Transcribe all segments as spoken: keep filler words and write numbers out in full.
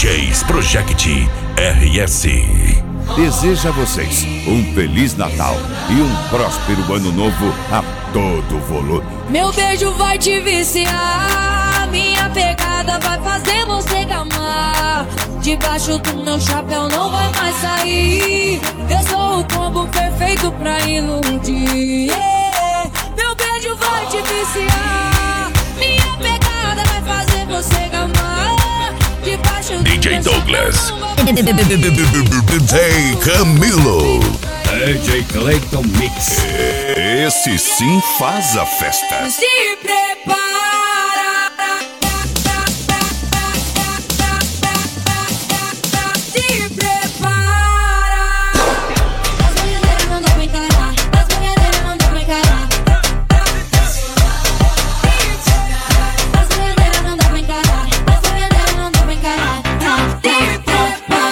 J's Project R S deseja a vocês um Feliz Natal e um próspero Ano Novo a todo volume. Meu beijo vai te viciar, minha pegada vai fazer você gamar. Debaixo do meu chapéu não vai mais sair. Eu sou o combo perfeito pra iludir. Yeah. Meu beijo vai te viciar, minha pegada vai fazer você gamar. Debaixo do D J meu Douglas, chapéu não vai mais sair. D J Camilo, D J Clayton Mix. Esse sim faz a festa. Se prepara. Se prepara. As mulheres não dá pra encarar. As mulheres não dá pra encarar. As mulheres não dá pra encarar. As mulheres não dá pra encarar. Se prepara.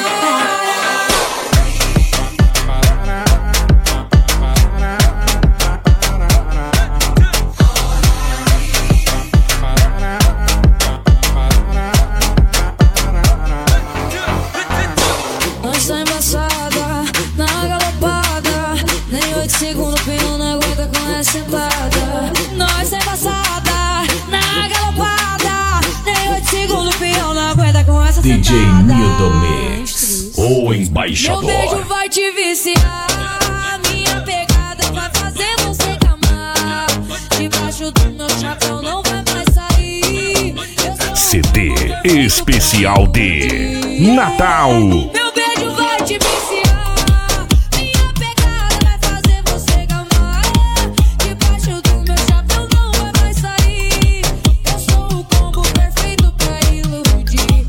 Nós tá embaçada, na galopada. Nem oito segundos, pneu não aguenta com essa sentada. Nós tá embaçada, na galopada. Nem oito segundos, pneu não aguenta com essa D J sentada. Milton Mix, o Meu embaixador. beijo vai te viciar, minha pegada vai fazer você gamar. Debaixo do meu chapéu não vai mais sair. Eu sou C D especial de Natal. Meu beijo vai te viciar, minha pegada vai fazer você gamar. Debaixo do meu chapéu não vai mais sair. Eu sou o combo perfeito pra iludir.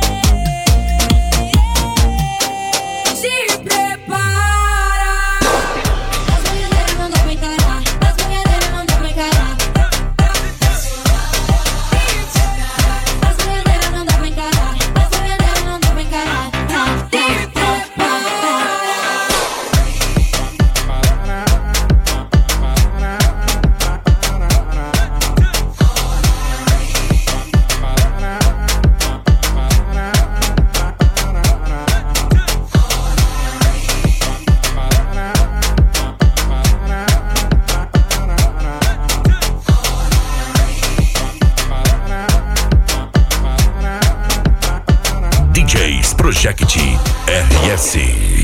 Se prepara. As mulheres não dá pra encarar. As mulheres não dá pra encarar. As mulheres não dá pra encarar. As mulheres não dá pra encarar. Se prepara. D J's Project R S.